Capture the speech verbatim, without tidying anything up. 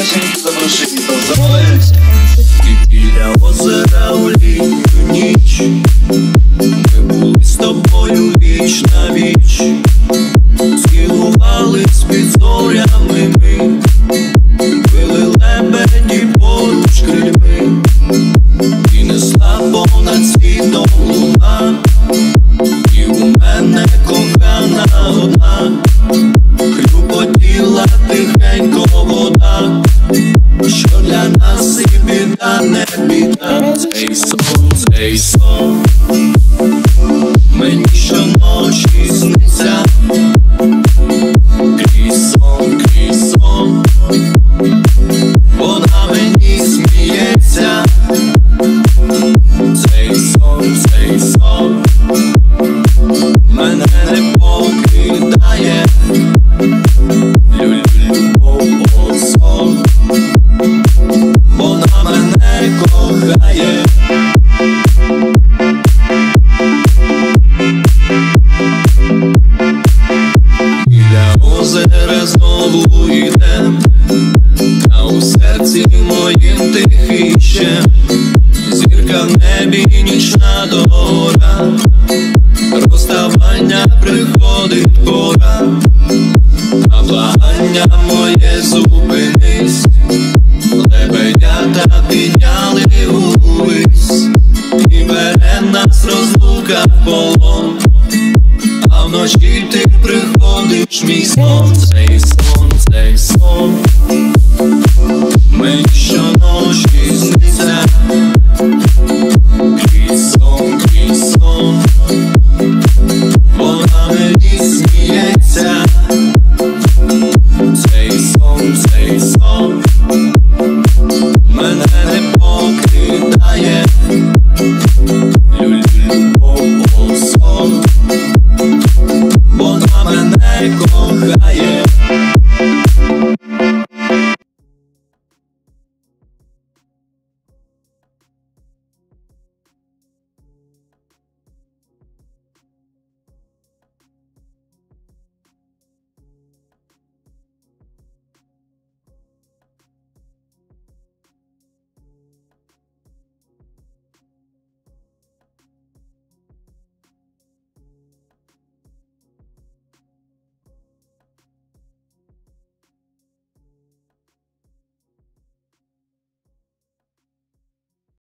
І біля озера у літню ніч ми були з тобою віч на віч, цілувались під зорями ми, били лебеді поруч крильми, і несла понад світом луна, і у мене кохана одна, хлюпотіла тихенько вода, що для нас і біда, не біда. Цей сон, цей сон мені щоночі сниться, крізь сон, крізь сон вона мені сміється. Цей сон, цей сон мене не покидає, любов, о, сон вона мене кохає. Біля озера знову йдем, а у серці моїм тихий ще зірка в небі, нічна дора, розставання приходить пора, а благання моє зупинись, лебедята підняли увись, і бере нас розлука в полон, а вночі ти приходиш, мій сон, цей сон, цей сон мені щоночі сниться, крізь сон, крізь сон вона мені сміється. Цей сон, цей сон мене не покидає.